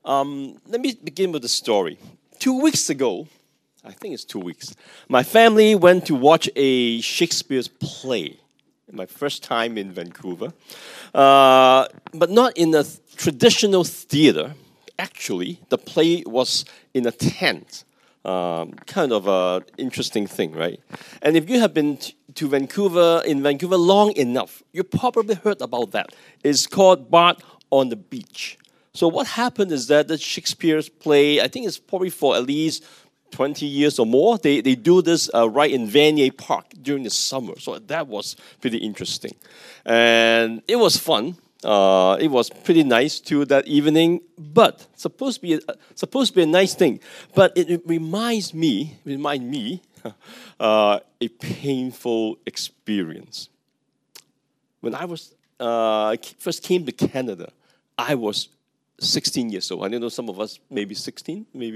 Let me begin with the story. 2 weeks ago, I think it's 2 weeks, my family went to watch a Shakespeare's play. My first time in Vancouver. But not in a traditional theater. Actually, the play was in a tent. Kind of an interesting thing, right? And if you have been to Vancouver, in Vancouver long enough, you probably heard about that. It's called Bard on the Beach. So what happened is that the Shakespeare's play, I think it's probably for at least 20 years or more, they do this right in Vanier Park during the summer. So that was pretty interesting. And it was fun. It was pretty nice too that evening, but supposed to be a nice thing. But it reminds me a painful experience. When I was first came to Canada, I was 16 years old. I don't know, some of us maybe 16, maybe.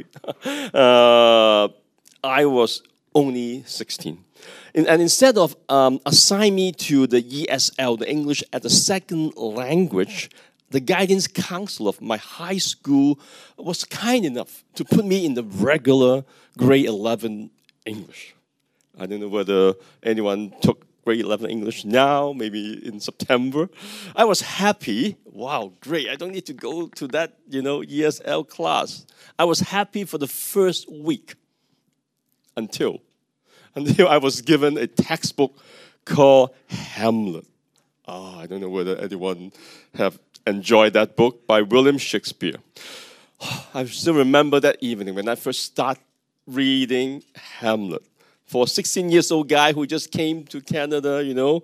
I was only 16. And instead of assigning me to the ESL, the English as a second language, the guidance counselor of my high school was kind enough to put me in the regular grade 11 English. I don't know whether anyone took grade 11 English now, maybe in September. I was happy. Wow, great. I don't need to go to that, ESL class. I was happy for the first week until I was given a textbook called Hamlet. I don't know whether anyone have enjoyed that book by William Shakespeare. I still remember that evening when I first started reading Hamlet. For a 16-year-old guy who just came to Canada,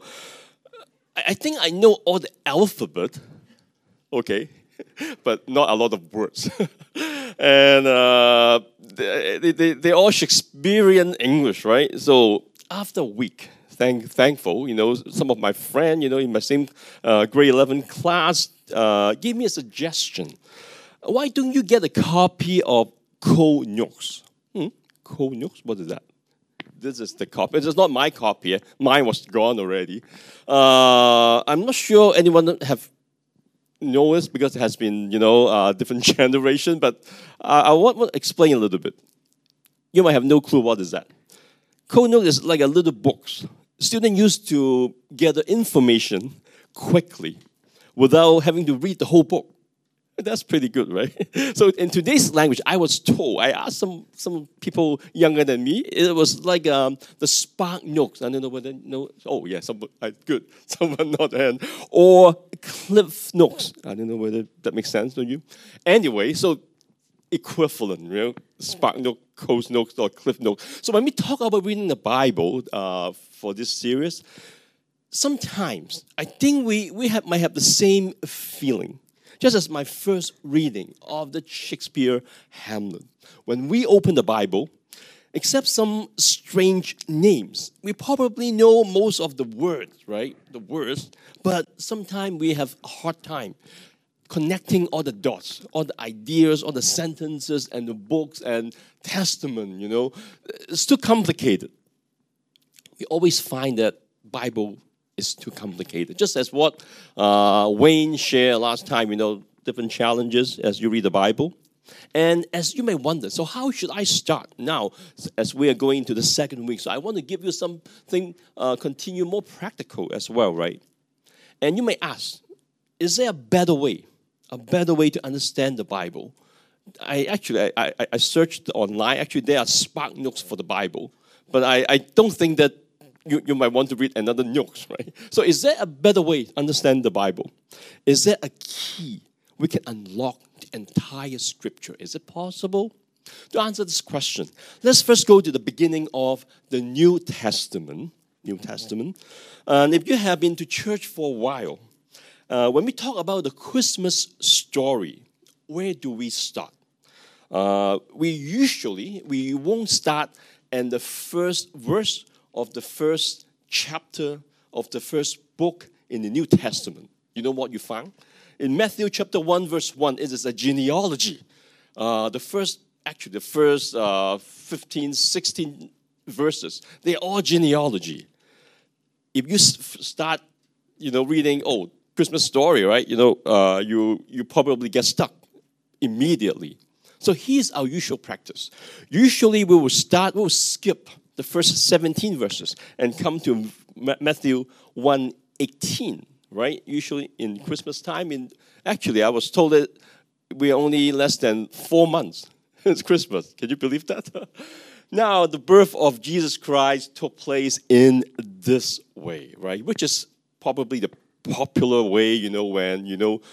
I think I know all the alphabet, okay, but not a lot of words. And they're all Shakespearean English, right? So after a week, thankful, some of my friends, in my same grade 11 class, gave me a suggestion. Why don't you get a copy of Code Notes? Code Notes? What is that? This is the copy. It's not my copy. Mine was gone already. I'm not sure anyone have noticed because it has been, different generation. But I want to explain a little bit. You might have no clue what is that. Code Note is like a little books. Students used to gather information quickly without having to read the whole book. That's pretty good, right? So in today's language, I was told, I asked some people younger than me, it was like the Spark Notes. I don't know whether, oh yeah, good. Someone not hand. Or Cliff Notes. I don't know whether that makes sense to you. Anyway, so equivalent, Spark Note, Coast Notes, or Cliff Notes. So when we talk about reading the Bible for this series, sometimes I think we might have the same feeling. Just as my first reading of the Shakespeare Hamlet. When we open the Bible, except some strange names, we probably know most of the words, right? The words, but sometimes we have a hard time connecting all the dots, all the ideas, all the sentences and the books and testament, It's too complicated. We always find that Bible is too complicated. Just as what Wayne shared last time, different challenges as you read the Bible. And as you may wonder, so how should I start now as we are going into the second week? So I want to give you something, continue more practical as well, right? And you may ask, is there a better way to understand the Bible? I searched online. Actually, there are Spark Notes for the Bible. But I don't think that you might want to read another notes, right? So is there a better way to understand the Bible? Is there a key we can unlock the entire Scripture? Is it possible? To answer this question, let's first go to the beginning of the New Testament. And if you have been to church for a while, when we talk about the Christmas story, where do we start? We won't start in the first verse of the first chapter of the first book in the New Testament. You know what you found? In Matthew chapter 1, verse 1, it is a genealogy. The first 15, 16 verses, they're all genealogy. If you start, reading, Christmas story, right? You probably get stuck immediately. So here's our usual practice. Usually we'll skip the first 17 verses and come to Matthew 1:18, right? Usually in Christmas time. Actually, I was told that we're only less than 4 months. It's Christmas. Can you believe that? Now, the birth of Jesus Christ took place in this way, right? Which is probably the popular way, when,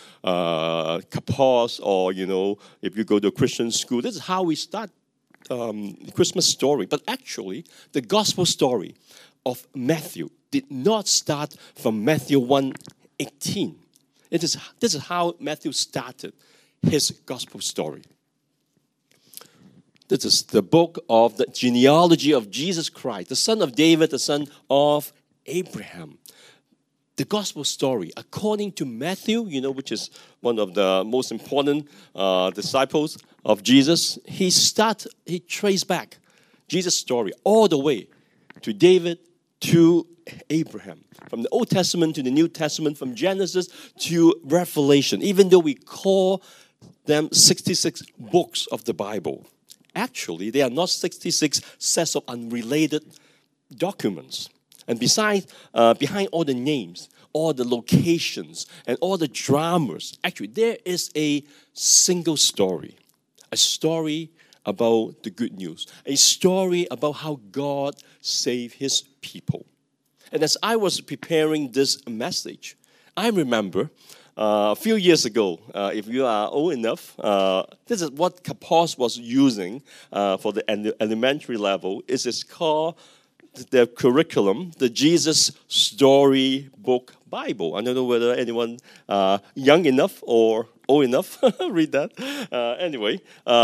Kapos or, if you go to a Christian school. This is how we start the Christmas story. But actually, the gospel story of Matthew did not start from Matthew 1:18. This is how Matthew started his gospel story. This is the book of the genealogy of Jesus Christ, the son of David, the son of Abraham. The gospel story, according to Matthew, which is one of the most important disciples of Jesus, he traced back Jesus' story all the way to David, to Abraham. From the Old Testament to the New Testament, from Genesis to Revelation, even though we call them 66 books of the Bible. Actually, they are not 66 sets of unrelated documents. And besides, behind all the names, all the locations, and all the dramas, actually, there is a single story. A story about the good news. A story about how God saved his people. And as I was preparing this message, I remember a few years ago, if you are old enough, this is what Kapos was using for the elementary level. It is called the curriculum, the Jesus Storybook Bible. I don't know whether anyone young enough or old enough read that. Anyway,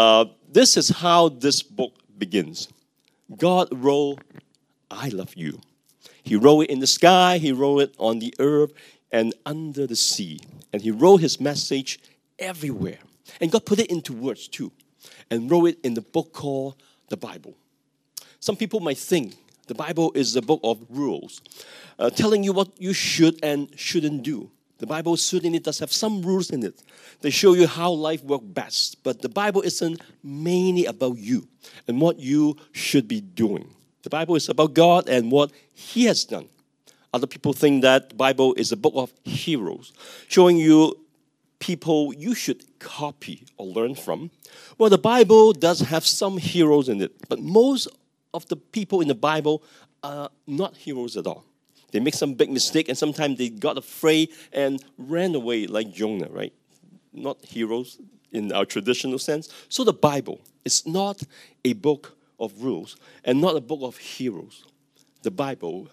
this is how this book begins. God wrote, "I love you." He wrote it in the sky, he wrote it on the earth and under the sea. And he wrote his message everywhere. And God put it into words too. And wrote it in the book called the Bible. Some people might think the Bible is a book of rules, telling you what you should and shouldn't do. The Bible certainly does have some rules in it. They show you how life works best. But the Bible isn't mainly about you and what you should be doing. The Bible is about God and what he has done. Other people think that the Bible is a book of heroes, showing you people you should copy or learn from. Well, the Bible does have some heroes in it, but most of the people in the Bible are not heroes at all. They make some big mistake, and sometimes they got afraid and ran away like Jonah, right? Not heroes in our traditional sense. So the Bible is not a book of rules and not a book of heroes. The Bible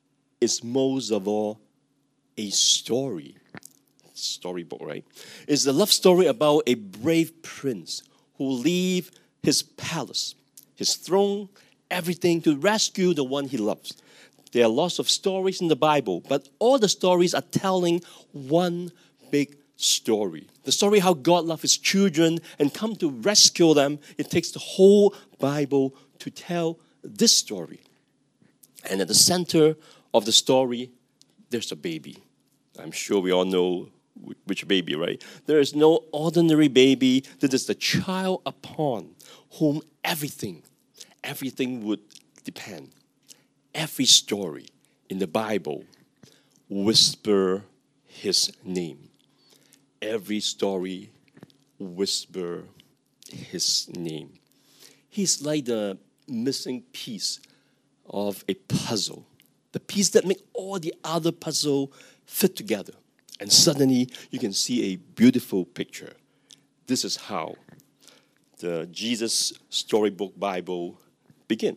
is most of all a storybook, right? It's a love story about a brave prince who leaves his palace, his throne, everything to rescue the one he loves. There are lots of stories in the Bible, but all the stories are telling one big story. The story how God loves his children and come to rescue them. It takes the whole Bible to tell this story. And at the center of the story, there's a baby. I'm sure we all know which baby, right? There is no ordinary baby. This is the child upon whom everything would depend. Every story in the Bible whisper his name. Every story whisper his name. He's like the missing piece of a puzzle. The piece that makes all the other puzzle fit together. And suddenly you can see a beautiful picture. This is how the Jesus Storybook Bible begins.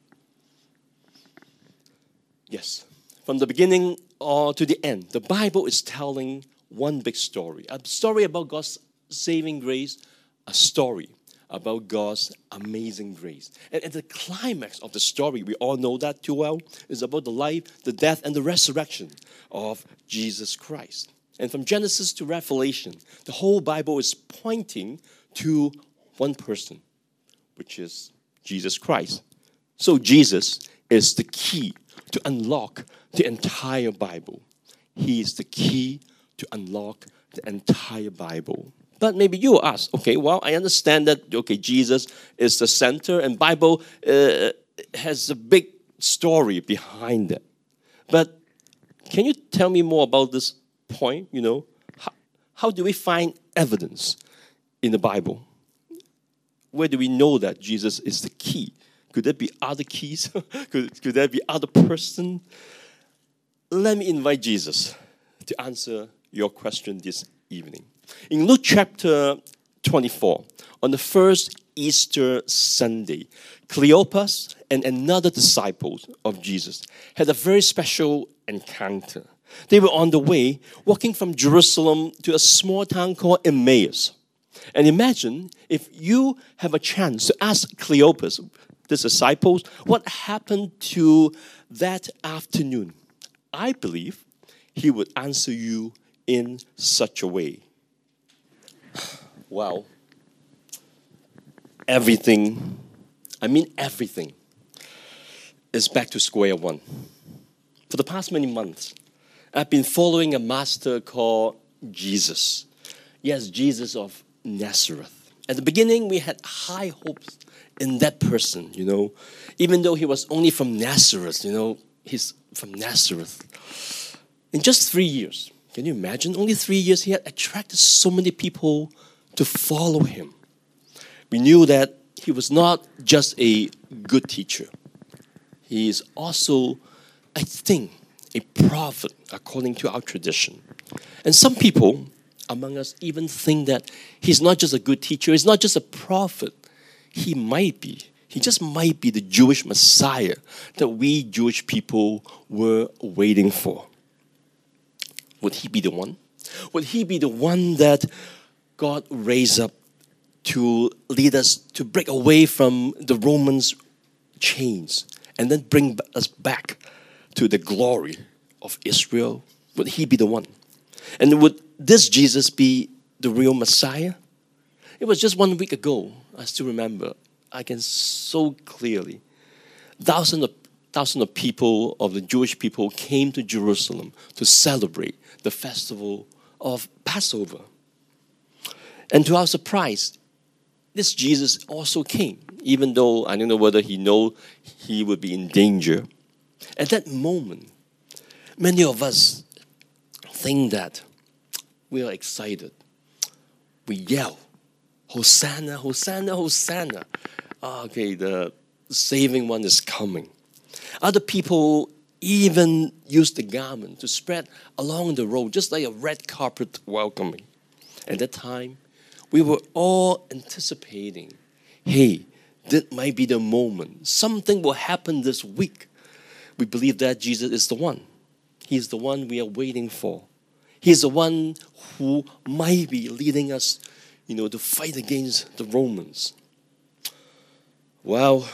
Yes, from the beginning to the end, the Bible is telling one big story. A story about God's saving grace, a story about God's amazing grace. And at the climax of the story, we all know that too well, is about the life, the death, and the resurrection of Jesus Christ. And from Genesis to Revelation, the whole Bible is pointing to one person, which is Jesus Christ. So Jesus is the key to unlock the entire Bible. He is the key to unlock the entire Bible. But maybe you will ask, okay, well, I understand that, okay, Jesus is the center and Bible has a big story behind it. But can you tell me more about this point, How do we find evidence in the Bible? Where do we know that Jesus is the key? Could there be other keys? could there be other person? Let me invite Jesus to answer your question this evening. In Luke chapter 24, on the first Easter Sunday, Cleopas and another disciple of Jesus had a very special encounter. They were on the way, walking from Jerusalem to a small town called Emmaus. And imagine if you have a chance to ask Cleopas, this disciple, what happened to that afternoon. I believe he would answer you in such a way. Wow. Everything is back to square one. For the past many months, I've been following a master called Jesus. Yes, Jesus of Nazareth. At the beginning, we had high hopes in that person, Even though he was only from Nazareth, he's from Nazareth. In just 3 years, can you imagine? Only 3 years, he had attracted so many people to follow him. We knew that he was not just a good teacher. He is also, I think, a prophet according to our tradition. And some people among us even think that he's not just a good teacher, he's not just a prophet. He just might be the Jewish Messiah that we Jewish people were waiting for. Would he be the one? Would he be the one that God raised up to lead us to break away from the Romans' chains and then bring us back to the glory of Israel? Would he be the one? And would this Jesus be the real Messiah? It was just 1 week ago, I still remember, I can so clearly, thousands of people, of the Jewish people, came to Jerusalem to celebrate the festival of Passover. And to our surprise, this Jesus also came, even though I don't know whether he knew he would be in danger. At that moment, many of us think that we are excited. We yell, Hosanna, Hosanna, Hosanna. Okay, the saving one is coming. Other people even use the garment to spread along the road, just like a red carpet welcoming. At that time, we were all anticipating, hey, that might be the moment. Something will happen this week. We believe that Jesus is the one. He's the one we are waiting for. He's the one who might be leading us, to fight against the Romans. Well,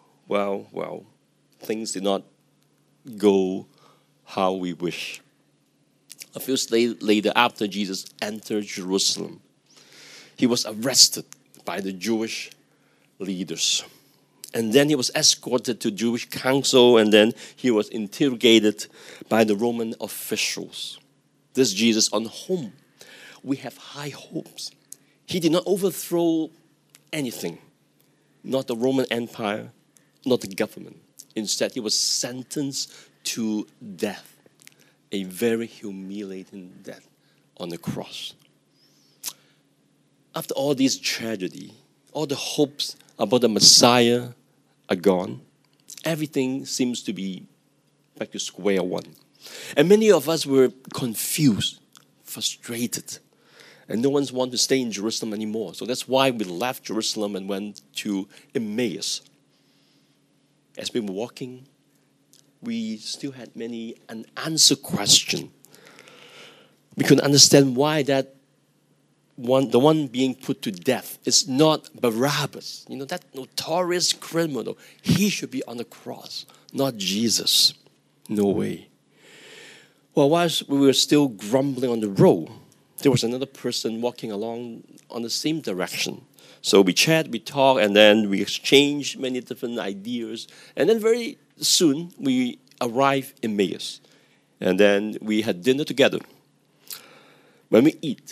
things did not go how we wish. A few days later, after Jesus entered Jerusalem, he was arrested by the Jewish leaders. And then he was escorted to Jewish council, and then he was interrogated by the Roman officials. This Jesus on whom we have high hopes. He did not overthrow anything, not the Roman Empire, not the government. Instead, he was sentenced to death, a very humiliating death on the cross. After all this tragedy, all the hopes about the Messiah are gone. Everything seems to be back to square one. And many of us were confused, frustrated, and no one wanted to stay in Jerusalem anymore. So that's why we left Jerusalem and went to Emmaus. As we were walking, we still had many unanswered questions. We couldn't understand why the one being put to death is not Barabbas, that notorious criminal. He should be on the cross, not Jesus. No way. Well, whilst we were still grumbling on the road, there was another person walking along on the same direction. So we chat, we talk, and then we exchange many different ideas. And then very soon, we arrived in Emmaus. And then we had dinner together. When we eat,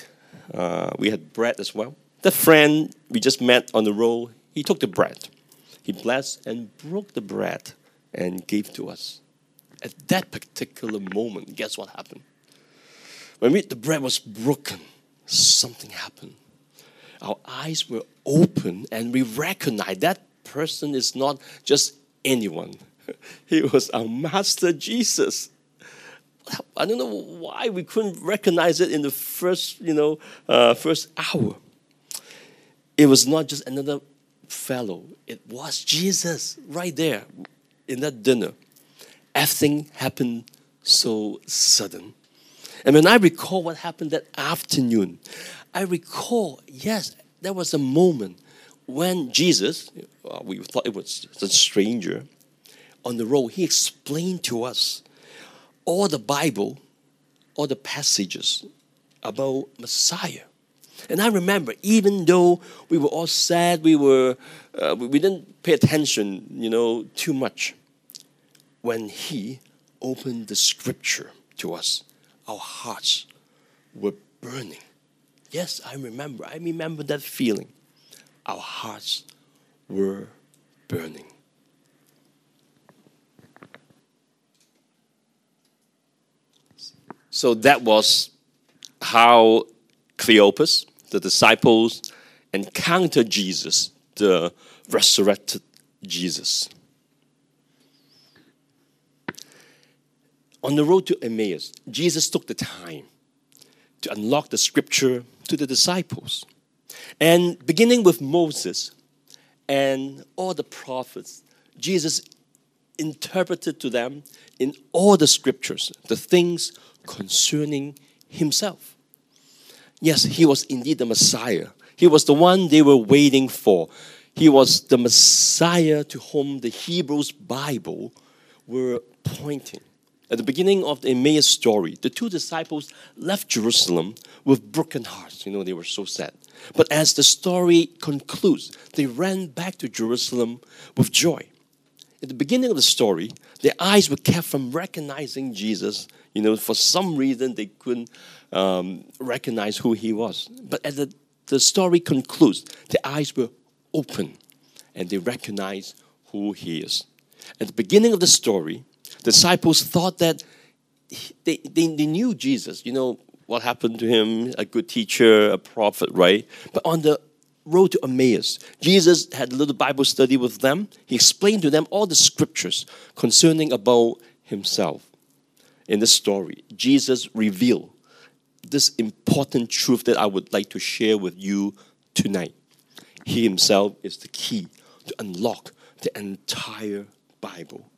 We had bread as well. The friend we just met on the road, he took the bread. He blessed and broke the bread and gave to us. At that particular moment, guess what happened? When the bread was broken, something happened. Our eyes were open and we recognized that person is not just anyone. He was our Master Jesus. I don't know why we couldn't recognize it in the first hour. It was not just another fellow. It was Jesus right there in that dinner. Everything happened so sudden. And when I recall what happened that afternoon, I recall, yes, there was a moment when Jesus, we thought it was a stranger, on the road, he explained to us all the Bible, all the passages about Messiah. And I remember, even though we were all sad, we didn't pay attention, too much. When he opened the scripture to us, our hearts were burning. Yes, I remember that feeling. Our hearts were burning. So that was how Cleopas, the disciples, encountered Jesus, the resurrected Jesus. On the road to Emmaus, Jesus took the time to unlock the scripture to the disciples. And beginning with Moses and all the prophets, Jesus interpreted to them in all the scriptures the things concerning himself. Yes, he was indeed the Messiah. He was the one they were waiting for. He was the Messiah to whom the Hebrews Bible were pointing. At the beginning of the Emmaus story, the two disciples left Jerusalem with broken hearts. They were so sad. But as the story concludes, they ran back to Jerusalem with joy. At the beginning of the story, their eyes were kept from recognizing Jesus. For some reason, they couldn't recognize who he was. But as the story concludes, their eyes were open and they recognized who he is. At the beginning of the story, the disciples thought that they knew Jesus. What happened to him, a good teacher, a prophet, right? But on the road to Emmaus, Jesus had a little Bible study with them. He explained to them all the scriptures concerning about himself. In this story, Jesus revealed this important truth that I would like to share with you tonight. He himself is the key to unlock the entire Bible.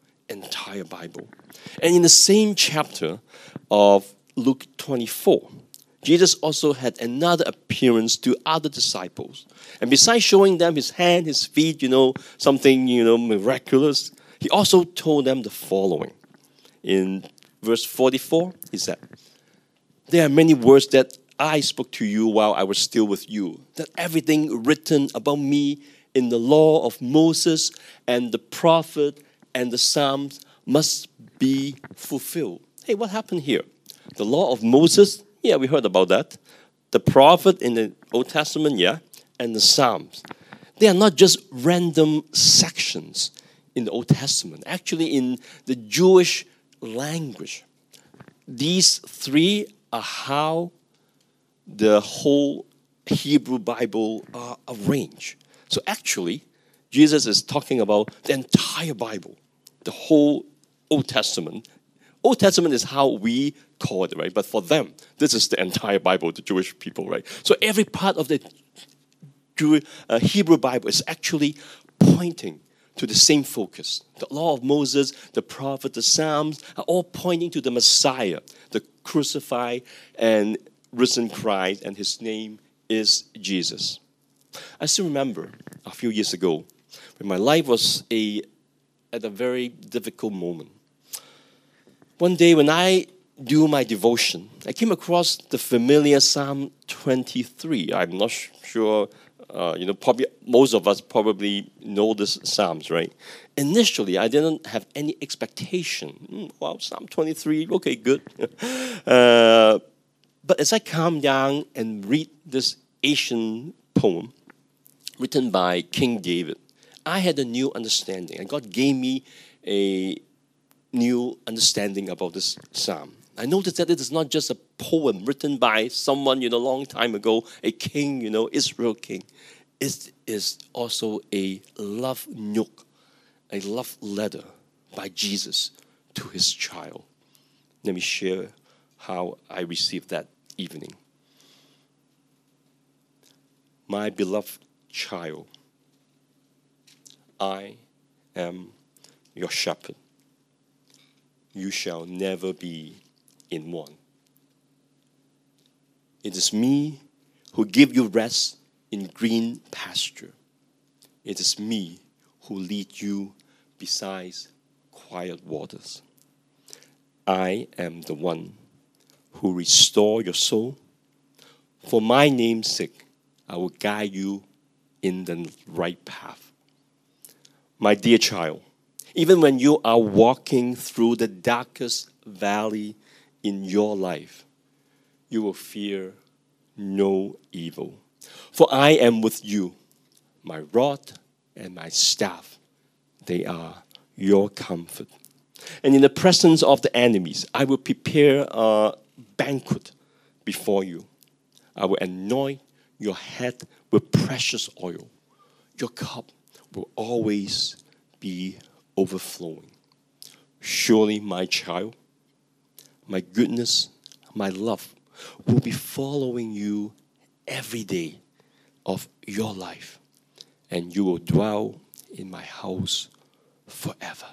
And in the same chapter of Luke 24, Jesus also had another appearance to other disciples. And besides showing them his hand, his feet, something, miraculous, he also told them the following. In verse 44, he said, "There are many words that I spoke to you while I was still with you, that everything written about me in the law of Moses and the prophet and the Psalms must be fulfilled." Hey, what happened here? The law of Moses, yeah, we heard about that. The prophet in the Old Testament, yeah, and the Psalms. They are not just random sections in the Old Testament. Actually, in the Jewish language, these three are how the whole Hebrew Bible are arranged. So actually, Jesus is talking about the entire Bible, the whole Old Testament. Old Testament is how we call it, right? But for them, this is the entire Bible, the Jewish people, right? So every part of the Hebrew Bible is actually pointing to the same focus. The law of Moses, the prophet, the Psalms are all pointing to the Messiah, the crucified and risen Christ, and his name is Jesus. I still remember a few years ago when my life was at a very difficult moment. One day when I do my devotion, I came across the familiar Psalm 23. I'm not sure, probably most of us probably know this Psalms, right? Initially, I didn't have any expectation. Wow, Psalm 23, okay, good. But as I calm down and read this ancient poem written by King David, I had a new understanding. And God gave me a new understanding about this psalm. I noticed that it is not just a poem written by someone, long time ago, a king, Israel king. It is also a love note, a love letter by Jesus to his child. Let me share how I received that evening. My beloved child, I am your shepherd. You shall never be in want. It is me who give you rest in green pasture. It is me who lead you beside quiet waters. I am the one who restore your soul. For my name's sake, I will guide you in the right path. My dear child, even when you are walking through the darkest valley in your life, you will fear no evil. For I am with you. My rod and my staff, they are your comfort. And in the presence of the enemies, I will prepare a banquet before you. I will anoint your head with precious oil. Your cup will always be overflowing. Surely, my child, my goodness, my love will be following you every day of your life, and you will dwell in my house forever.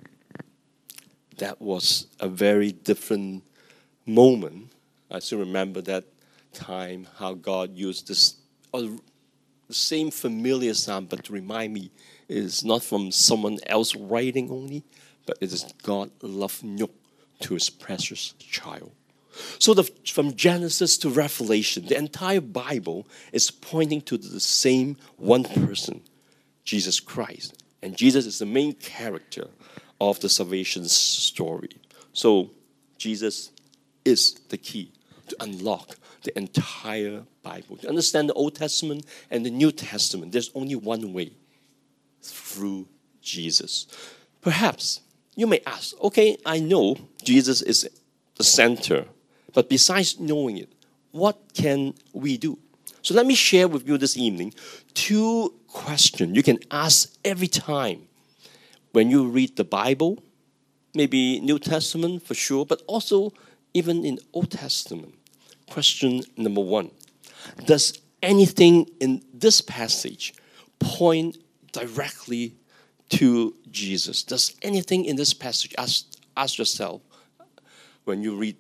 That was a very different moment. I still remember that time, how God used this the same familiar psalm, but to remind me it is not from someone else writing only, but it is God love note to his precious child. So from Genesis to Revelation, the entire Bible is pointing to the same one person, Jesus Christ. And Jesus is the main character of the salvation story. So Jesus is the key to unlock the entire Bible. To understand the Old Testament and the New Testament, there's only one way, through Jesus. Perhaps you may ask, okay, I know Jesus is the center, but besides knowing it, what can we do? So let me share with you this evening 2 questions you can ask every time when you read the Bible, maybe New Testament for sure, but also even in Old Testament. Question number 1, does anything in this passage point directly to Jesus? Does anything in this passage, ask yourself when you read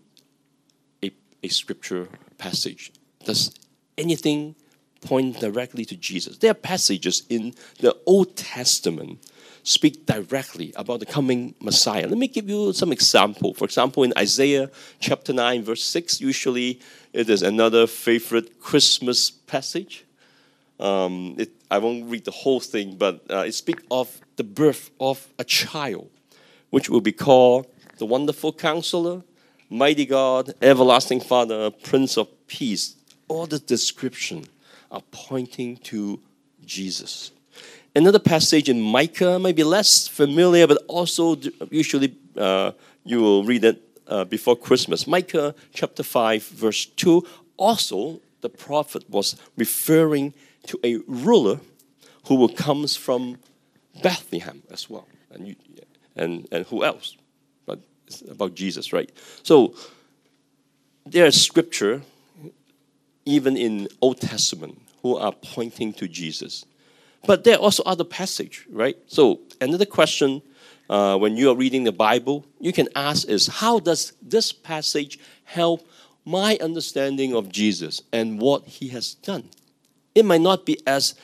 a scripture passage, does anything point directly to Jesus? There are passages in the Old Testament speak directly about the coming Messiah. Let me give you some example. For example, in Isaiah chapter 9, verse 6, usually it is another favorite Christmas passage. I won't read the whole thing, but it speaks of the birth of a child, which will be called the Wonderful Counselor, Mighty God, Everlasting Father, Prince of Peace. All the description are pointing to Jesus. Another passage in Micah may be less familiar, but also usually you will read it before Christmas. Micah chapter 5, verse 2. Also, the prophet was referring to a ruler who will comes from Bethlehem as well. And who else? But it's about Jesus, right? So there is scripture, even in Old Testament, who are pointing to Jesus. But there are also other passages, right? So another question when you are reading the Bible, you can ask is, how does this passage help my understanding of Jesus and what he has done? It might not be as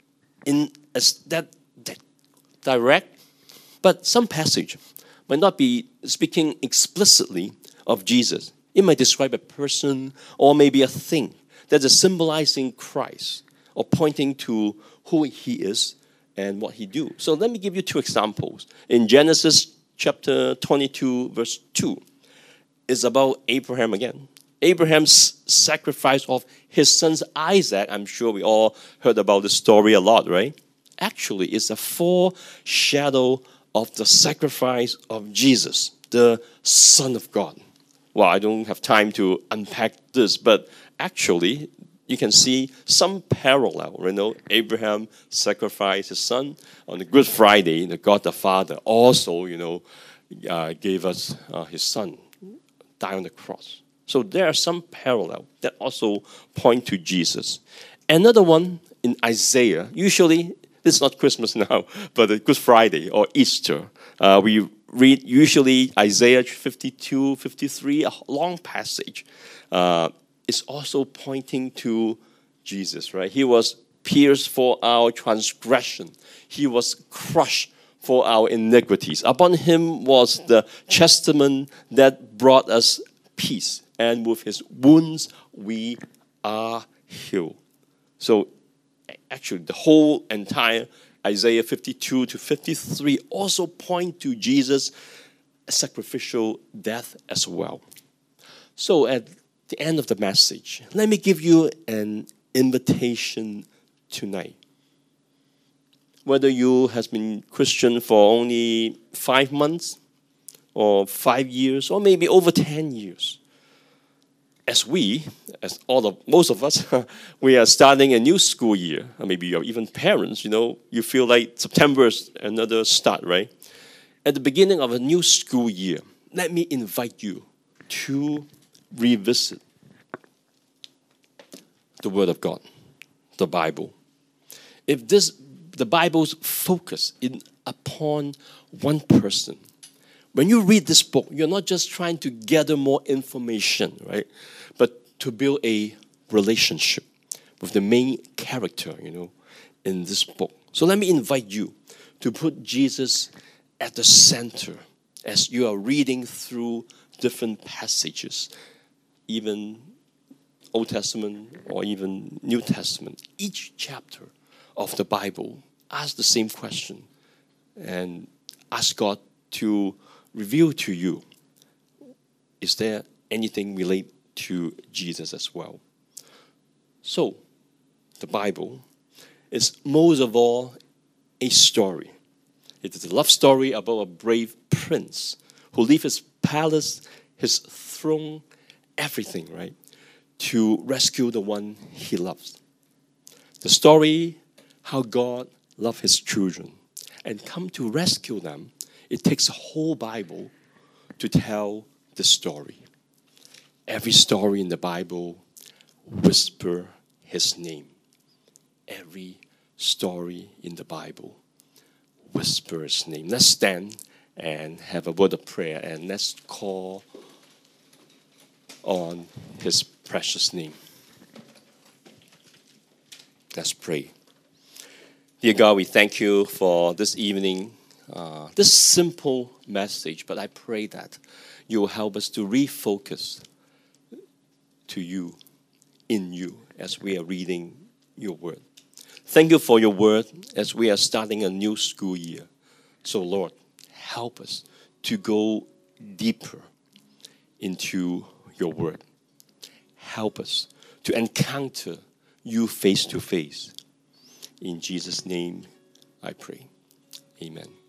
that direct, but some passage might not be speaking explicitly of Jesus. It might describe a person or maybe a thing that is symbolizing Christ or pointing to who he is and what he do. So let me give you 2 examples. In Genesis chapter 22, verse 2, it's about Abraham again. Abraham's sacrifice of his son Isaac, I'm sure we all heard about the story a lot, right? Actually, it's a foreshadow of the sacrifice of Jesus, the Son of God. Well, I don't have time to unpack this, but actually, you can see some parallel. Abraham sacrificed his son on the Good Friday. The God the Father also, gave us his son, die on the cross. So there are some parallel that also point to Jesus. Another one in Isaiah. Usually, this is not Christmas now, but Good Friday or Easter. We read usually Isaiah 52, 53, a long passage. It's also pointing to Jesus, right? He was pierced for our transgression. He was crushed for our iniquities. Upon him was the chastisement that brought us peace, and with his wounds we are healed. So actually, the whole entire Isaiah 52 to 53 also point to Jesus' sacrificial death as well. So at the end of the message, let me give you an invitation tonight. Whether you have been Christian for only 5 months or 5 years or maybe over 10 years, most of us, we are starting a new school year. Or maybe you're even parents, you feel like September is another start, right? At the beginning of a new school year, let me invite you to revisit the Word of God, the Bible. If the Bible's focus upon one person, when you read this book, you're not just trying to gather more information, right? But to build a relationship with the main character, in this book. So let me invite you to put Jesus at the center as you are reading through different passages, even Old Testament or even New Testament. Each chapter of the Bible, ask the same question and ask God to reveal to you, is there anything related to Jesus as well? So, the Bible is most of all a story. It is a love story about a brave prince who leaves his palace, his throne, everything, right, to rescue the one he loves. The story how God loved his children and come to rescue them. It takes a whole Bible to tell the story. Every story in the Bible whisper his name. Every story in the Bible whisper his name. Let's stand and have a word of prayer, and let's call on his precious name. Let's pray. Dear God, we thank you for this evening, this simple message, but I pray that you will help us to refocus to you, in you, as we are reading your word. Thank you for your word as we are starting a new school year. So Lord, help us to go deeper into your word. Help us to encounter you face to face. In Jesus' name, I pray. Amen.